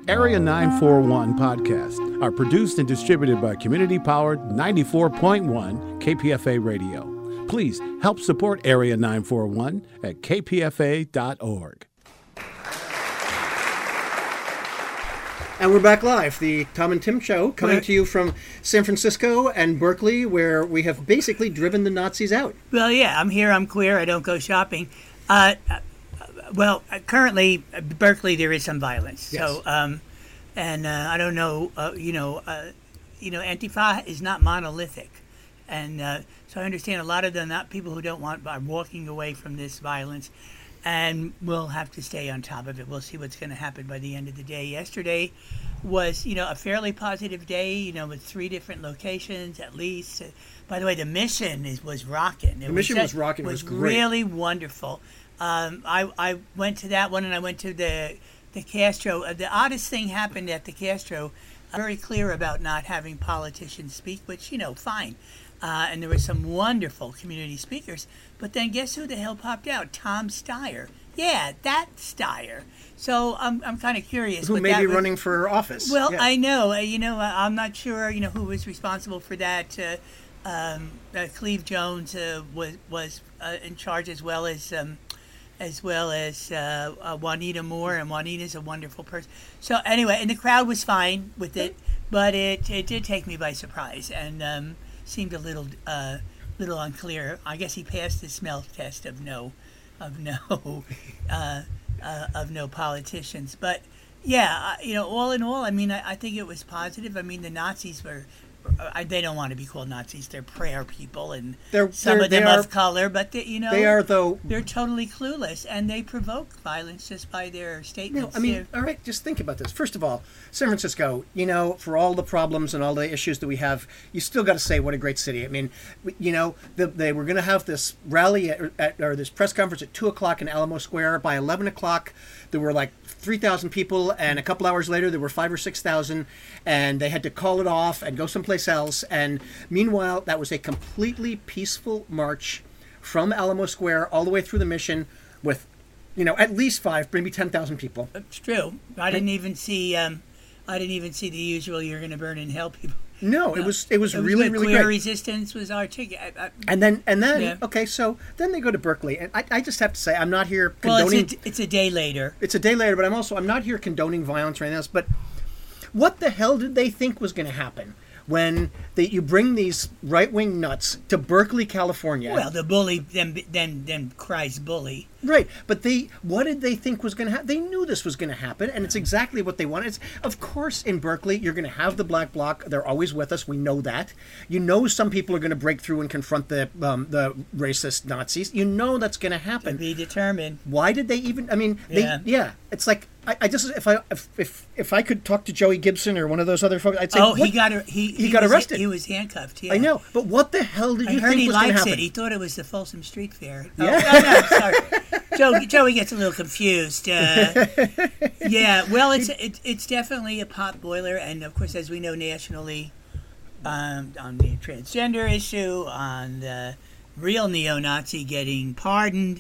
Area 941 podcasts are produced and distributed by community-powered 94.1 KPFA Radio. Please help support Area 941 at kpfa.org. And we're back live, the Tom and Tim Show, coming to you from San Francisco and Berkeley, where we have basically driven the Nazis out. Well, yeah, I'm here, I'm queer, I don't go shopping. Currently, Berkeley, there is some violence. Yes. So, I don't know, Antifa is not monolithic. And so I understand a lot of the people who don't want are walking away from this violence. And we'll have to stay on top of it. We'll see what's going to happen by the end of the day. Yesterday was, a fairly positive day, with 3 different locations at least. By the way, the mission was rocking. The mission was rocking. It was great. Really wonderful. I went to that one, and I went to the Castro. The oddest thing happened at the Castro. I'm very clear about not having politicians speak, which, fine. And there were some wonderful community speakers. But then guess who the hell popped out? Tom Steyer. Yeah, that Steyer. So I'm kind of curious. Who may be running for office. Well, yeah. I know. I'm not sure, who was responsible for that. Cleve Jones was in charge, as well as Juanita Moore, and Juanita's a wonderful person. So anyway, and the crowd was fine with it, but it did take me by surprise, and seemed a little unclear. I guess he passed the smell test of no politicians. But yeah, all in all, I think it was positive. The Nazis were. They don't want to be called Nazis. They're prayer people, and some of them of color. But they are, though. They're totally clueless, and they provoke violence just by their statements. No, all right. Just think about this. First of all, San Francisco. For all the problems and all the issues that we have, you still got to say what a great city. They were going to have this rally or this press conference at 2:00 in Alamo Square. By 11:00, there were like 3,000 people, and a couple hours later there were 5,000 or 6,000, and they had to call it off and go someplace else. And meanwhile, that was a completely peaceful march from Alamo Square all the way through the Mission with, at least 5, maybe 10,000 people. It's true. I didn't even see the usual "you're going to burn in hell" people. No, it was really queer great. resistance was articulate. And then yeah. Okay, so then they go to Berkeley, and I just have to say, I'm not here condoning. Well, it's a day later. It's a day later, but I'm not here condoning violence or anything else. But what the hell did they think was going to happen when you bring these right-wing nuts to Berkeley, California? Well, the bully then cries bully. Right, but what did they think was going to happen? They knew this was going to happen, and it's exactly what they wanted. Of course, in Berkeley, you're going to have the Black Bloc. They're always with us. We know that. Some people are going to break through and confront the racist Nazis. That's going to happen. To be determined. Why did they even? Yeah. It's like I just if I could talk to Joey Gibson or one of those other folks, I'd say, he got arrested. He was handcuffed. Yeah. I know, but what the hell did you think was going to happen? He thought it was the Folsom Street Fair. Yeah. Oh, sorry. Joey gets a little confused. Yeah, well, it's definitely a pot boiler, and of course, as we know nationally, on the transgender issue, on the real neo-Nazi getting pardoned,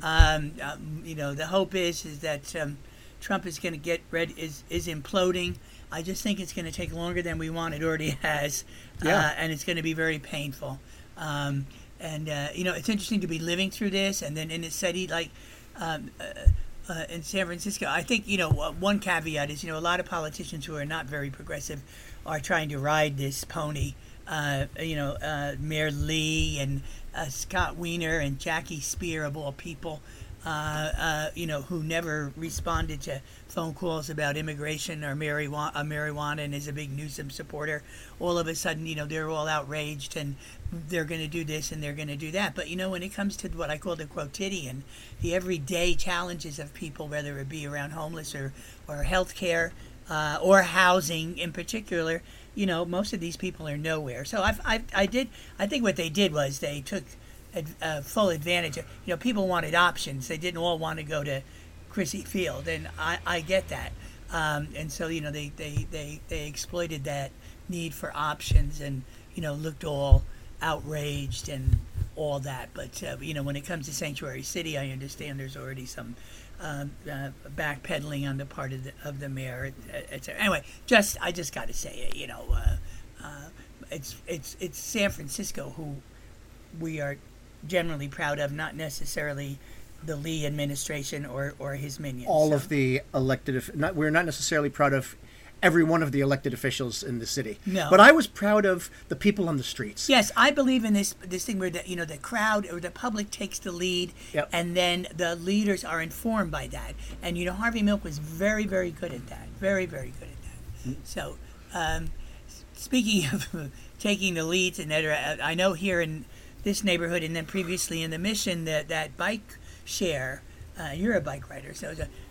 the hope is that Trump is going to get is imploding. I just think it's going to take longer than we want. It already has, and it's going to be very painful. It's interesting to be living through this, and then in a city like in San Francisco. I think, one caveat is, a lot of politicians who are not very progressive are trying to ride this pony. Mayor Lee and Scott Wiener and Jackie Spear, of all people, who never responded to phone calls about immigration or marijuana and is a big Newsom supporter. All of a sudden, they're all outraged and they're going to do this and they're going to do that. But, when it comes to what I call the quotidian, the everyday challenges of people, whether it be around homeless or health care or housing in particular, most of these people are nowhere. So I think what they did was they took full advantage of, people wanted options. They didn't all want to go to Crissy Field, and I get that. And so, they exploited that need for options and, looked all outraged and all that. But when it comes to Sanctuary City, I understand there's already some backpedaling on the part of the mayor. Anyway, I just got to say it. It's San Francisco who we are generally proud of, not necessarily the Lee administration or his minions. All of the elected, we're not necessarily proud of every one of the elected officials in the city. No. But I was proud of the people on the streets. Yes, I believe in this thing where the crowd or the public takes the lead, Yep. and then the leaders are informed by that. And Harvey Milk was very, very good at that. Very, very good at that. So, speaking of taking the leads, and I know here in this neighborhood, and then previously in the Mission, that bike share. You're a bike rider, so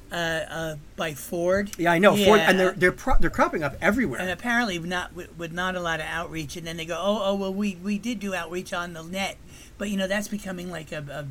by Ford. Yeah, I know. Yeah. Ford, and they're cropping up everywhere. And apparently with not a lot of outreach, and then they go, oh well, we did do outreach on the net, but that's becoming like a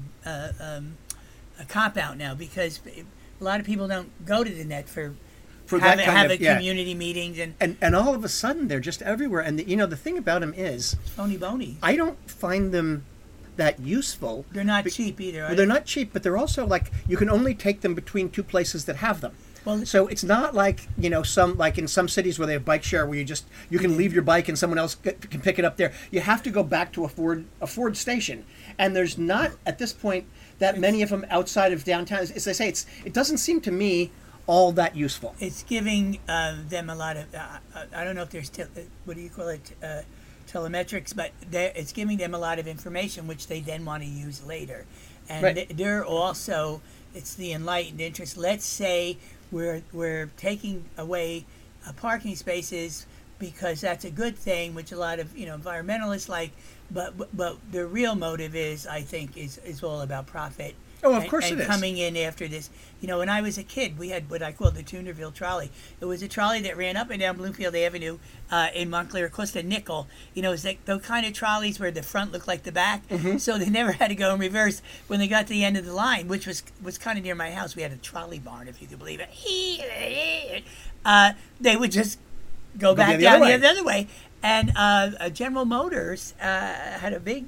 cop out now, because a lot of people don't go to the net for that kind of community meetings and all of a sudden they're just everywhere. And the thing about them is phony bony. I don't find them that useful. They're not cheap either. Well, they're not cheap, but they're also like you can only take them between two places that have them. Well, so it's not like some like in some cities where they have bike share where you can leave your bike and someone else can pick it up there. You have to go back to a Ford station, and there's not at this point that many of them outside of downtown. As I say, it doesn't seem to me all that useful. It's giving them a lot of I don't know if there's what do you call it, telemetrics, but it's giving them a lot of information which they then want to use later. And right. They're also, it's the enlightened interest. Let's say we're taking away parking spaces because that's a good thing, which a lot of environmentalists like, but the real motive is, I think, is all about profit. Oh, of course it is. And coming in after this. When I was a kid, we had what I called the Tunerville trolley. It was a trolley that ran up and down Bloomfield Avenue in Montclair. It cost a nickel. It's like the kind of trolleys where the front looked like the back. Mm-hmm. So they never had to go in reverse when they got to the end of the line, which was kind of near my house. We had a trolley barn, if you could believe it. They would just go back down the other way. And General Motors had a big,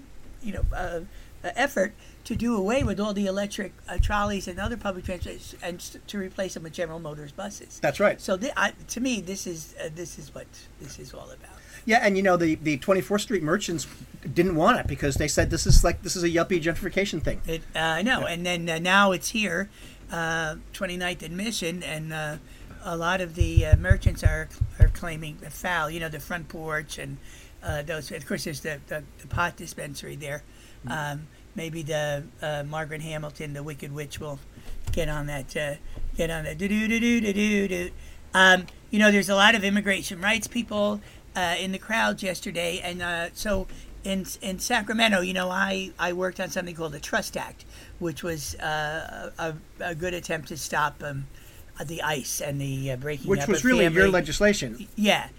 effort to do away with all the electric trolleys and other public transportation, and to replace them with General Motors buses. That's right. So to me, this is what this is all about. Yeah, and the 24th Street merchants didn't want it because they said this is a yuppie gentrification thing. I know, and then now it's here, 29th and Mission, and a lot of the merchants are claiming the foul. The front porch and those. Of course, there's the pot dispensary there. Maybe the Margaret Hamilton, the Wicked Witch, will get on that. There's a lot of immigration rights people in the crowd yesterday, and so in Sacramento, I worked on something called the Trust Act, which was a good attempt to stop the ICE and the breaking which up was of really family. your legislation. Yeah,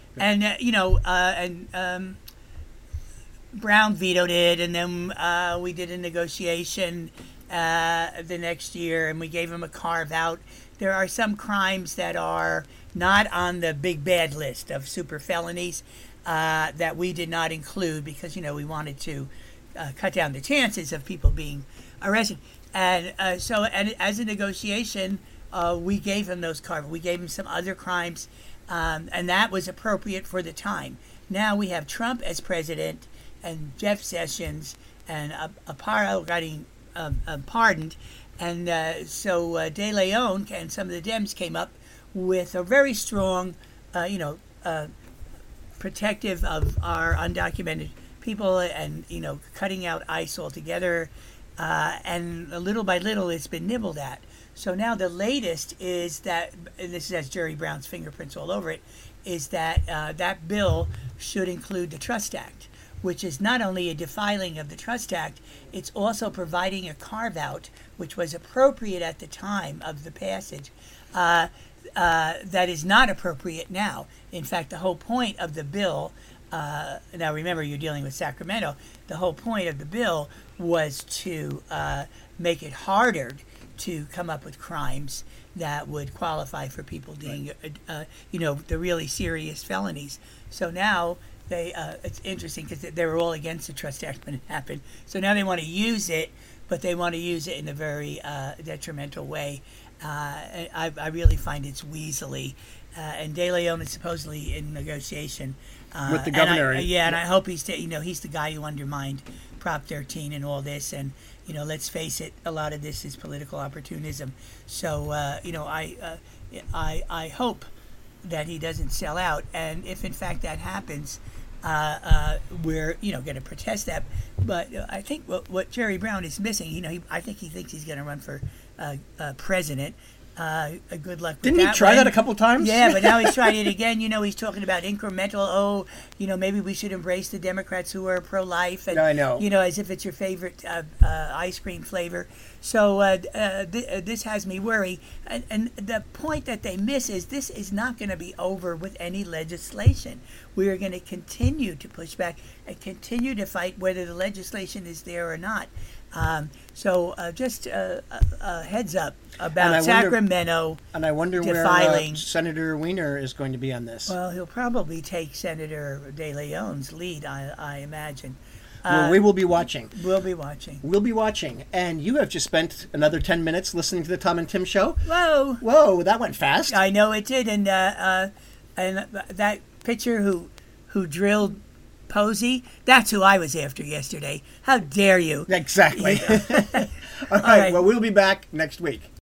and Brown vetoed it, and then we did a negotiation the next year, and we gave him a carve-out. There are some crimes that are not on the big bad list of super felonies that we did not include because, we wanted to cut down the chances of people being arrested. And so as a negotiation, we gave him those carve-outs. We gave him some other crimes, and that was appropriate for the time. Now we have Trump as president, and Jeff Sessions and Aparo getting pardoned, and so De Leon and some of the Dems came up with a very strong, protective of our undocumented people, and cutting out ICE altogether, and little by little it's been nibbled at. So now the latest is that, and this has Jerry Brown's fingerprints all over it, is that that bill should include the Trust Act, which is not only a defiling of the Trust Act, it's also providing a carve-out, which was appropriate at the time of the passage, that is not appropriate now. In fact, the whole point of the bill, now remember you're dealing with Sacramento, the whole point of the bill was to make it harder to come up with crimes that would qualify for people doing, the really serious felonies. So now it's interesting because they were all against the trust act when it happened. So now they want to use it, but they want to use it in a very detrimental way. I really find it's weaselly. And De Leon is supposedly in negotiation with the governor. And I hope he's the guy who undermined Prop 13 and all this. And let's face it, a lot of this is political opportunism. So I hope that he doesn't sell out. And if in fact that happens, we're going to protest that. But I think what Jerry Brown is missing, I think he thinks he's going to run for president. Good luck with Didn't he try that a couple times? Yeah, but now he's trying it again. He's talking about incremental. Maybe we should embrace the Democrats who are pro-life. And, I know. As if it's your favorite ice cream flavor. So this has me worried. And the point that they miss is this is not going to be over with any legislation. We are going to continue to push back and continue to fight whether the legislation is there or not. So just a heads up about Sacramento. And I wonder where Senator Wiener is going to be on this. Well, he'll probably take Senator De Leon's lead, I imagine. Well, we will be watching. We'll be watching. We'll be watching. And you have just spent another 10 minutes listening to the Tom and Tim Show. Whoa, that went fast. I know it did. And that pitcher who drilled Posey, that's who I was after yesterday. How dare you? Exactly. All right. Well, we'll be back next week.